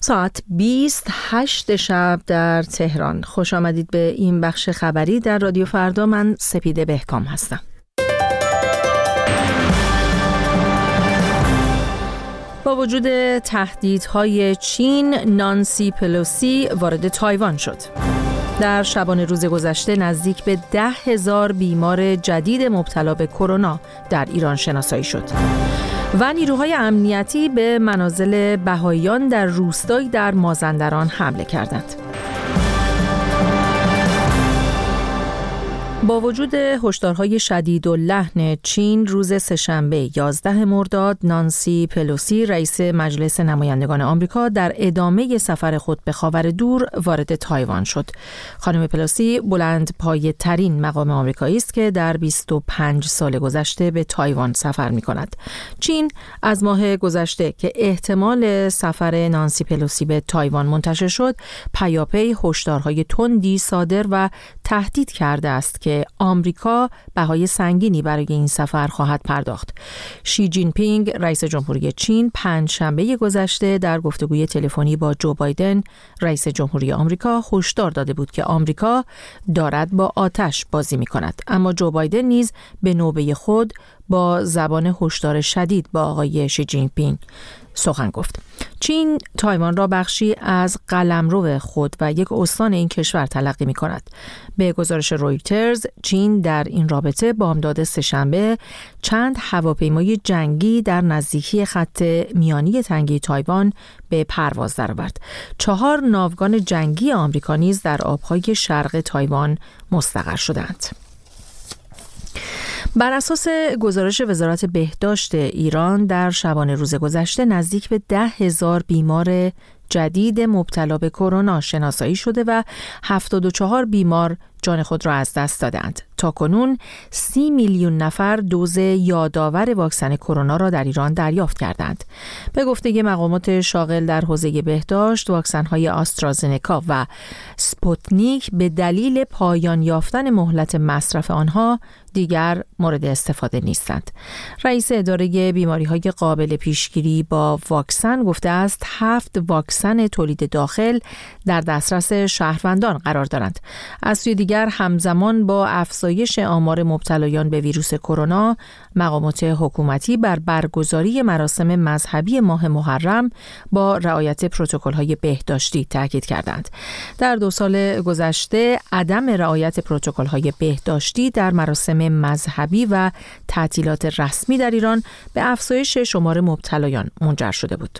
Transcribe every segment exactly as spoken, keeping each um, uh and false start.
ساعت بیست و هشت شب در تهران. خوش آمدید به این بخش خبری در رادیو فردا. من سپیده بهکام هستم. با وجود تهدیدهای چین، نانسی پلوسی وارد تایوان شد. در شبانه روز گذشته نزدیک به ده هزار بیمار جدید مبتلا به کرونا در ایران شناسایی شد و نیروهای امنیتی به منازل بهائیان در روستایی در مازندران حمله کردند. با وجود هشدارهای شدیداللحن چین، روز سه‌شنبه یازده مرداد نانسی پلوسی رئیس مجلس نمایندگان آمریکا در ادامه سفر خود به خاور دور وارد تایوان شد. خانم پلوسی بلند پایه ترین مقام آمریکایی است که در بیست و پنج سال گذشته به تایوان سفر می کند. چین از ماه گذشته که احتمال سفر نانسی پلوسی به تایوان منتشر شد، پیاپی هشدارهای تندی صادر و تهدید کرده است که آمریکا بهای سنگینی برای این سفر خواهد پرداخت. شی جین پینگ رئیس جمهوری چین پنج شنبه گذشته در گفتگوی تلفنی با جو بایدن رئیس جمهوری آمریکا هشدار داده بود که آمریکا دارد با آتش بازی می کند. اما جو بایدن نیز به نوبه خود با زبان هشدار شدید با آقای شی جین پینگ سخن گفت. چین تایوان را بخشی از قلمرو خود و یک استان این کشور تلقی می کند. به گزارش رویترز، چین در این رابطه بامداد سه‌شنبه چند هواپیمای جنگی در نزدیکی خط میانی تنگه تایوان به پرواز درآورد. چهار ناوگان جنگی آمریکا نیز در آبهای شرق تایوان مستقر شدند. بر اساس گزارش وزارت بهداشت ایران، در شبانه روز گذشته نزدیک به ده هزار بیمار جدید مبتلا به کرونا شناسایی شده و هفتاد و چهار بیمار جان خود را از دست دادند. تا کنون سی میلیون نفر دوز یادآور واکسن کرونا را در ایران دریافت کردند. به گفته مقامات شاغل در حوزه بهداشت، واکسن‌های آسترازنکا و سپوتنیک به دلیل پایان یافتن مهلت مصرف آنها دیگر مورد استفاده نیستند. رئیس اداره بیماری‌های قابل پیشگیری با واکسن گفته است هفت واکسن تولید داخل در دسترس شهروندان قرار دارند. از سوی دیگر همزمان با افزایش آمار مبتلایان به ویروس کرونا، مقامات حکومتی بر برگزاری مراسم مذهبی ماه محرم با رعایت پروتکل‌های بهداشتی تاکید کردند. در دو سال گذشته عدم رعایت پروتکل‌های بهداشتی در مراسم مذهبی و تعطیلات رسمی در ایران به افزایش شمار مبتلایان منجر شده بود.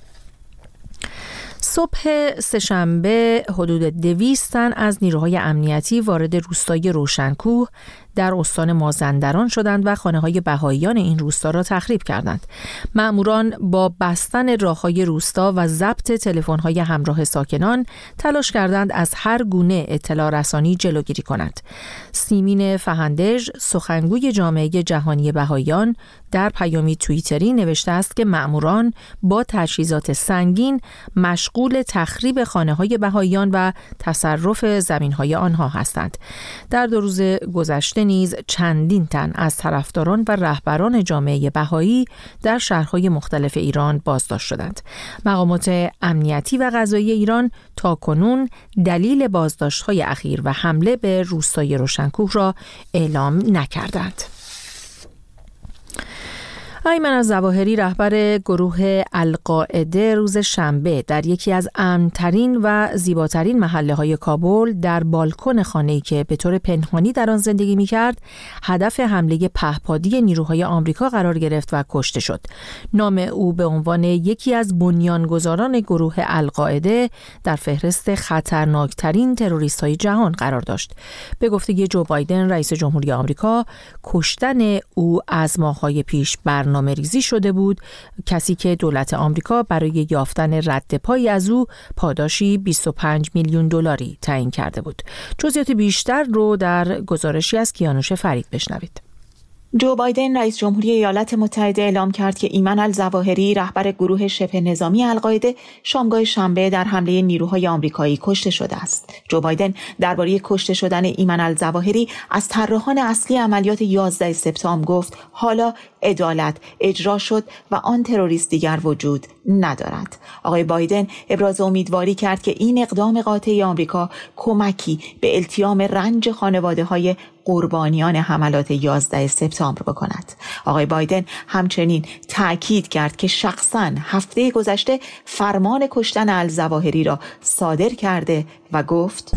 صبح سه‌شنبه حدود دویست تن از نیروهای امنیتی وارد روستای روشنکوه در استان مازندران شدند و خانه‌های بهائیان این روستا را تخریب کردند. مأموران با بستن راه‌های روستا و ضبط تلفن‌های همراه ساکنان تلاش کردند از هر گونه اطلاع رسانی جلوگیری کنند. سیمین فهندژ، سخنگوی جامعه جهانی بهائیان، در پیامی توییتری نوشته است که مأموران با تجهیزات سنگین مشغول تخریب خانه‌های بهائیان و تصرف زمین‌های آنها هستند. در دو روز گذشته نیز چندین تن از طرفداران و رهبران جامعه بهایی در شهرهای مختلف ایران بازداشت شدند. مقامات امنیتی و قضایی ایران تاکنون دلیل بازداشت‌های اخیر و حمله به روستای روشنکوه را اعلام نکردند. ایمن الظواهری رهبر گروه القاعده روز شنبه در یکی از امن‌ترین و زیباترین محله‌های کابل در بالکن خانه‌ای که به طور پنهانی در آن زندگی می‌کرد، هدف حمله پهپادی نیروهای آمریکا قرار گرفت و کشته شد. نام او به عنوان یکی از بنیانگذاران گروه القاعده در فهرست خطرناکترین تروریست‌های جهان قرار داشت. به گفته جو بایدن رئیس جمهوری آمریکا، کشتن او از ماه‌های پیش بر برنامه ریزی شده بود، کسی که دولت آمریکا برای یافتن رد پایی از او پاداشی بیست و پنج میلیون دلاری تعیین کرده بود. جزئیات بیشتر رو در گزارشی از کیانوش فرید بشنوید. جو بایدن رئیس جمهوری ایالات متحده اعلام کرد که ایمن الظواهری رهبر گروه شبه نظامی القاعده شامگاه شنبه در حمله نیروهای آمریکایی کشته شده است. جو بایدن درباره کشته شدن ایمن الظواهری از طراحان اصلی عملیات یازده سپتامبر گفت حالا عدالت اجرا شد و آن تروریست دیگر وجود ندارد. آقای بایدن ابراز امیدواری کرد که این اقدام قاطع آمریکا کمکی به التیام رنج خانواده‌های قربانیان حملات یازده سپتامبر بکند. آقای بایدن همچنین تأکید کرد که شخصاً هفته گذشته فرمان کشتن الظواهری را صادر کرده و گفت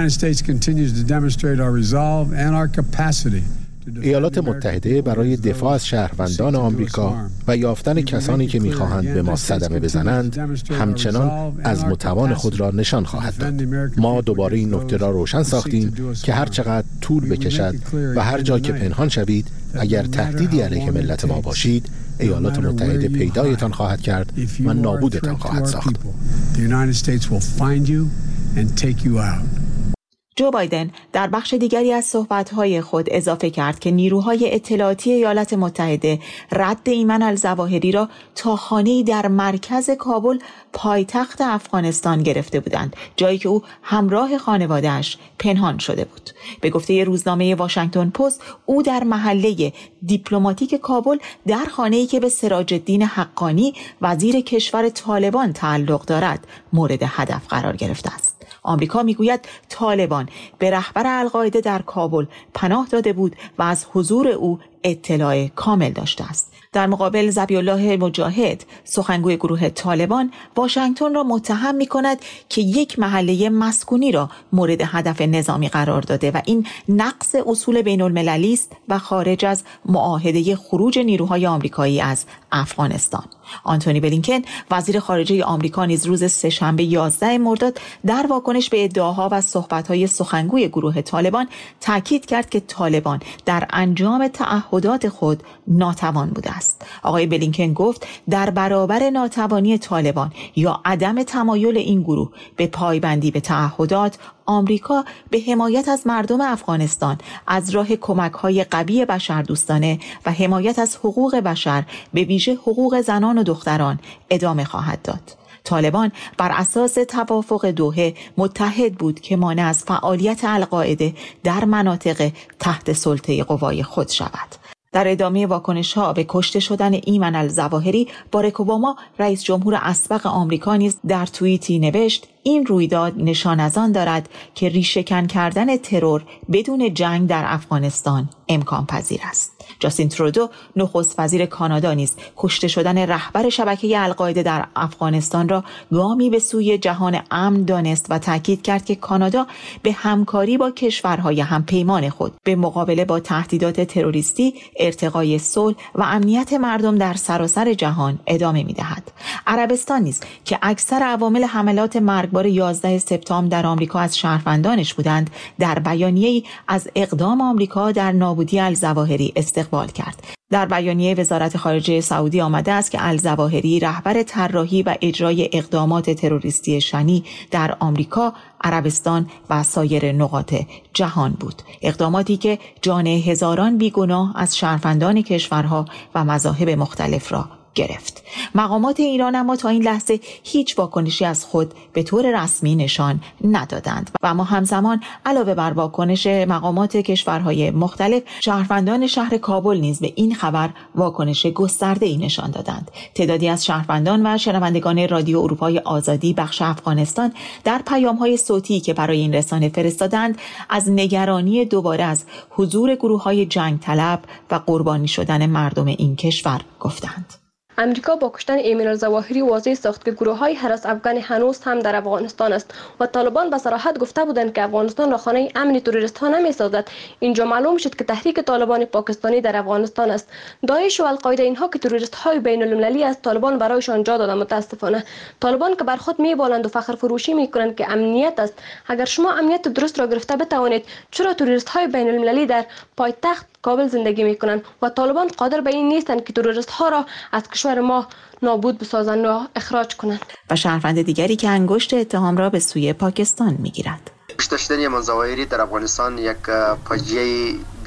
ایالات متحده برای دفاع از شهروندان آمریکا و یافتن کسانی که می‌خواهند به ما صدمه بزنند همچنان از متوان خود را نشان خواهد داد. ما دوباره این نکته را روشن ساختیم که هر چقدر طول بکشد و هر جا که پنهان شوید، اگر تهدیدی علیه ملت ما باشید، ایالات متحده پیدایتان خواهد کرد و نابودتان خواهد ساخت. جو بایدن در بخش دیگری از صحبت‌های خود اضافه کرد که نیروهای اطلاعاتی ایالات متحده رد ایمن الظواهری را تا خانه‌ای در مرکز کابل پایتخت افغانستان گرفته بودند، جایی که او همراه خانواده‌اش پنهان شده بود. به گفته روزنامه واشنگتن پست، او در محله دیپلماتیک کابل در خانه‌ای که به سراج الدین حقانی وزیر کشور طالبان تعلق دارد مورد هدف قرار گرفته است. آمریکا میگوید طالبان به رهبر القاعده در کابل پناه داده بود و از حضور او اطلاع کامل داشته است. در مقابل ذبیح الله مجاهد، سخنگوی گروه طالبان، واشنگتن را متهم می‌کند که یک محله مسکونی را مورد هدف نظامی قرار داده و این نقض اصول بین‌المللی است و خارج از معاهده خروج نیروهای آمریکایی از افغانستان. آنتونی بلینکن، وزیر خارجه آمریکا، نیز روز سه‌شنبه یازده مرداد در واکنش به ادعاها و صحبت‌های سخنگوی گروه طالبان تاکید کرد که طالبان در انجام تعهدات خود ناتوان بوده است. آقای بلینکن گفت در برابر ناتوانی طالبان یا عدم تمایل این گروه به پایبندی به تعهدات، آمریکا به حمایت از مردم افغانستان از راه کمک‌های قوی بشردوستانه و حمایت از حقوق بشر، به ویژه حقوق زنان و دختران، ادامه خواهد داد. طالبان بر اساس توافق دوحه متحد بود که مانع از فعالیت القاعده در مناطق تحت سلطه قوای خود شود. در ادامه واکنش‌ها به کشته شدن ایمن الظواهری، باراک اوباما رئیس جمهور اسبق آمریکا نیز در توییتی نوشت: این رویداد نشان از آن دارد که ریشه‌کن کردن ترور بدون جنگ در افغانستان امکان پذیر است. جاستین ترودو، نخست وزیر کانادا، نیز کشته شدن رهبر شبکه القاعده در افغانستان را گامی به سوی جهان امن دانست و تاکید کرد که کانادا به همکاری با کشورهای همپیمان خود به مقابله با تهدیدات تروریستی، ارتقای صلح و امنیت مردم در سراسر جهان ادامه می‌دهد. عربستان نیز که اکثر عوامل حملات مرگبار یازده سپتامبر در آمریکا از شهروندانش بودند، در بیانیه‌ای از اقدام آمریکا در نابودی الظواهری استقبال کرد. در بیانیه وزارت خارجه سعودی آمده است که الظواهری رهبر طراحی و اجرای اقدامات تروریستی شنی در آمریکا، عربستان و سایر نقاط جهان بود. اقداماتی که جان هزاران بیگناه از شهروندان کشورها و مذاهب مختلف را گرفت. مقامات ایران اما تا این لحظه هیچ واکنشی از خود به طور رسمی نشان ندادند و اما همزمان علاوه بر واکنش مقامات کشورهای مختلف، شهروندان شهر کابل نیز به این خبر واکنش گسترده‌ای نشان دادند. تعدادی از شهروندان و شنوندگان رادیو اروپای آزادی بخش افغانستان در پیام‌های صوتی که برای این رسانه فرستادند، از نگرانی دوباره از حضور گروه‌های جنگ طلب و قربانی شدن مردم این کشور گفتند. امریکا با کشتن ایمن الظواهری واضح ساخت که گروه‌های هراس افغان هنوز هم در افغانستان است و طالبان به صراحت گفته بودند که افغانستان را خانه امن تروریست‌ها نمی‌سازد. اینجا معلوم شد که تحریک طالبان پاکستانی در افغانستان است. داعش و القاعده اینها که تروریست‌های بین‌المللی است، طالبان برایشان جا داده. متاسفانه طالبان که بر خود می‌بالند و فخر فروشی می‌کنند که امنیت است، اگر شما امنیت درست را گرفته بتوانید، چرا تروریست‌های بین‌المللی در پایتخت کابل زندگی میکنند و طالبان قادر به این نیستند که تروریست ها را از کشور ما نابود بسازند و اخراج کنند. و شهروند دیگری که انگشت اتهام را به سوی پاکستان میگیرد. کشته شدن ایمن الظواهری در افغانستان یک فاجعه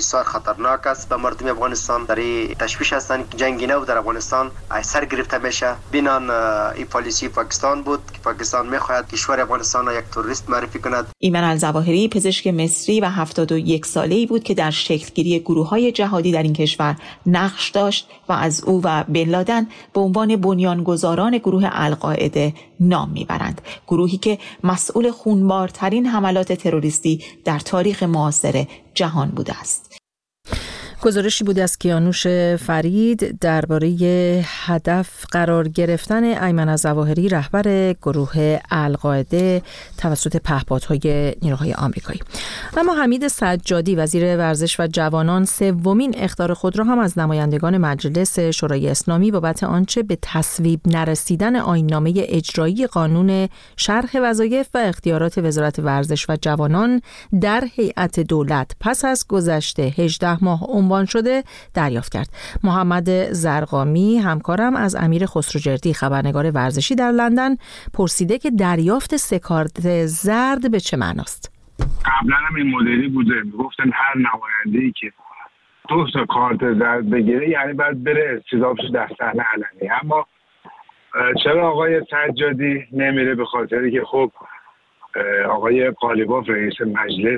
بسیار خطرناک است به مردم افغانستان. در تشویش هستند که جنگ نو در افغانستان سر گرفته میشه. بینان این پالیسی پاکستان بود که پاکستان میخواهد کشور افغانستان را یک تروریست معرفی کند. ایمن الظواهری پزشک مصری و هفتاد و یک ساله‌ای بود که در شکلگیری گروه‌های جهادی در این کشور نقش داشت و از او و بن لادن به عنوان بنیانگذاران گروه القاعده نام میبرند. گروهی که مسئول خونبارترین حملات تروریستی در تاریخ معاصر جهان بوده است. گزارشی بود از کیانوش فرید درباره هدف قرار گرفتن ایمن الظواهری رهبر گروه القاعده توسط پهپادهای نیروهای آمریکایی. اما حمید سجادی وزیر ورزش و جوانان سومین اخطار خود را هم از نمایندگان مجلس شورای اسلامی بابت آنچه به تصویب نرسیدن آیین‌نامه اجرایی قانون شرح وظایف و اختیارات وزارت ورزش و جوانان در هیئت دولت پس از گذشت هجده ماه عنوان شده دریافت کرد. محمد زرقامی همکارم از امیر خسروجردی خبرنگار ورزشی در لندن پرسیده که دریافت سه کارت زرد به چه معناست؟ قبلا هم این مدلی بوده، میگفتن هر نماینده‌ای که دو تا کارت زرد بگیره یعنی باید بره استضاف شه در صحنه علنی. اما چرا آقای سجادی نمیره؟ به خاطری که خب آقای قالیباف رئیس مجلس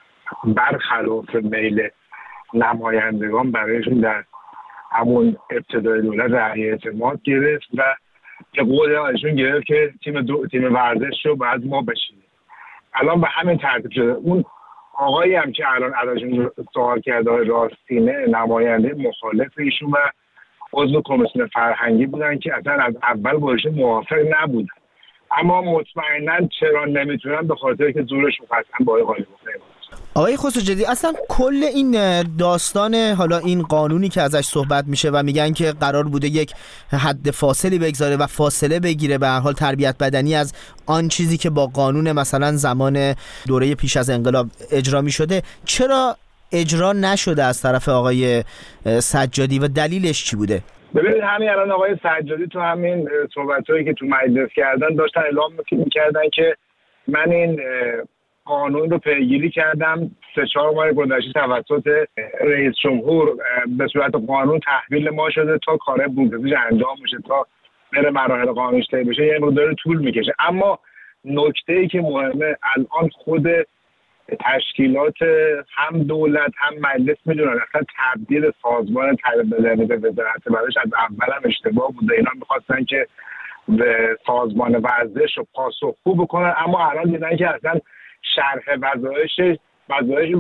برخلاف میل نمایندگان برایشون در همون ابتدای دولت رأی اعتماد گرفت و یه قول ازشون گرفت که تیم دو تیم ورزش رو باید ما بشینیم. الان به همین ترتیب شده. اون آقایی هم که الان ازشون سوال کرده راستینه نماینده مخالف ایشون و عضو کمیسیون فرهنگی بودن که اصلا از اول باشه موافق نبودن، اما مطمئنا چرا نمیتونن؟ به خاطر که زورشون قطعا با آقای قالیباف نمیاد. آقای خسروجردی، اصلا کل این داستان حالا این قانونی که ازش صحبت میشه و میگن که قرار بوده یک حد فاصلی بگذاره و فاصله بگیره به هر حال تربیت بدنی از آن چیزی که با قانون مثلا زمان دوره پیش از انقلاب اجرا میشده، چرا اجرا نشده از طرف آقای سجادی و دلیلش چی بوده؟ ببینید همین الان آقای سجادی تو همین صحبتایی که تو مجلس کردن داشتن اعلام میکردن که من این قانون رو پیگیری کردم سه چهار ماه گذشته توسط رئیس جمهور به صورت قانون تحویل ما شده تا کار بودجهش انجام میشه تا بره مراحل قانونیش طی بشه، یه مقدار طول میکشه. اما نکته‌ای که مهمه الان خود تشکیلات هم دولت هم مجلس میدونن اصلا تبدیل سازمان تربیت بدنی به وزارت ورزش از اول هم اشتباه بوده. اینا میخواستن که به سازمان ورزش رو پاسخگو بکنن، اما الان دیدن که اصلا شرح وظایفش وظایفش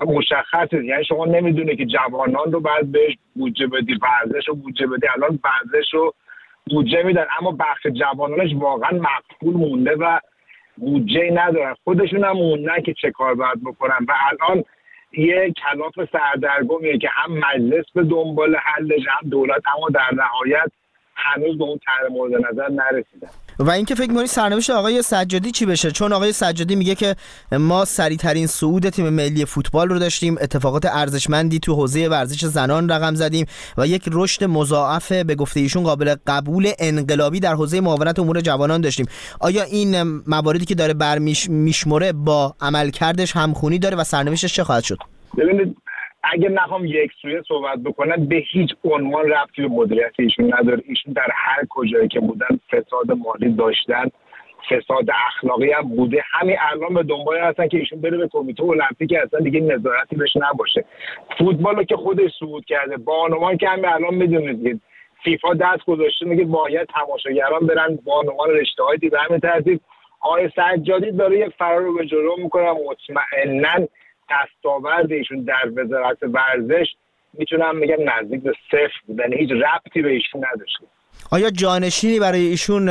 مشخصه، یعنی شما نمیدونه که جوانان رو باید بهش بودجه بدی، ورزش رو بودجه بدی. الان ورزش رو بودجه میدن اما بخش جوانانش واقعا مقفول مونده و بودجه ندارن، خودشون هم موندن که چه کار باید بکنن و الان یه کلاف سردرگمیه که هم مجلس به دنبال حلش هم دولت، اما در نهایت هنوز به اون طرح مورد نظر نرسیدن. و اینکه فکر می‌کنی سرنوشت آقای سجادی چی بشه؟ چون آقای سجادی میگه که ما سریع‌ترین صعود تیم ملی فوتبال رو داشتیم، اتفاقات ارزشمندی تو حوزه ورزش زنان رقم زدیم و یک رشد مضاعف به گفته ایشون قابل قبول انقلابی در حوزه معاونت امور جوانان داشتیم. آیا این مواردی که داره برمیشمره با عملکردش همخونی داره و سرنوشتش چه خواهد شد؟ ببینید اگه نخوام یک سویه صحبت بکنم به هیچ عنوان ربطی به مدیریت ایشون نداره. ایشون در هر کجایی که بودن فساد مالی داشتن، فساد اخلاقی هم بوده. همین الان به دنبال هستن که ایشون بره به کمیته المپیک اصلا دیگه نظارتی بهش نباشه. فوتبالو که خودش صعود کرده، بانوان که همین الان میدونید که فیفا دست گذاشته میگه باید تماشاگران برن بانوان رشته‌های دیگه. همین ترتیب آقای سجادی داره یک فرار رو به جلو میکنه. مطمئناً دستاورد ایشون در وزارت ورزش میتونم بگم نزدیک به صفر بود، یعنی هیچ ربطی به ایشون نداشت. آیا جانشینی برای ایشون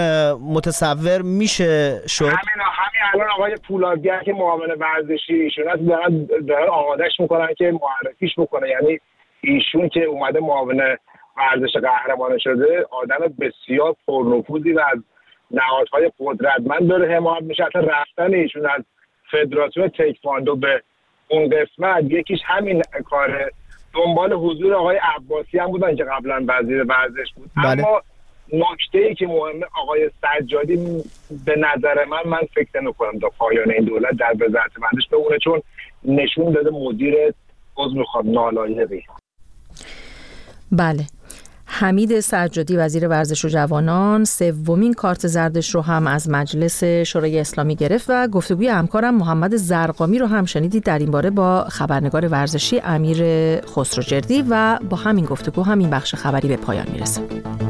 متصور میشه شد؟ همین همین الان آقای پولادگر که معاون ورزشی ایشون هست دارن دارن آمادهش میکنن که معرفیش بکنه. یعنی ایشون که اومده معاون ورزش قهرمان شده، آدم بسیار پرنفوذی و از نهادهای قدرتمند داره حمایت میشه. اصلا رفتن ایشون از فدراسیون تکواندو به اون قسمت یکیش همین کاره. دنبال حضور آقای عباسی هم بودن که قبلا وزیر ورزش بود. بله. اما نکته‌ای که مهمه آقای سجادی به نظر من من فکر نمی‌کنم تا پایان این دولت در وزارت ورزش بمونه، چون نشون داده مدیر عذر میخوام نالایقی. بله. حمید سجادی وزیر ورزش و جوانان سومین کارت زردش رو هم از مجلس شورای اسلامی گرفت و گفتگوی همکارم محمد زرقامی رو هم شنیدید در این باره با خبرنگار ورزشی امیر خسروجردی و با همین گفتگو همین بخش خبری به پایان میرسه.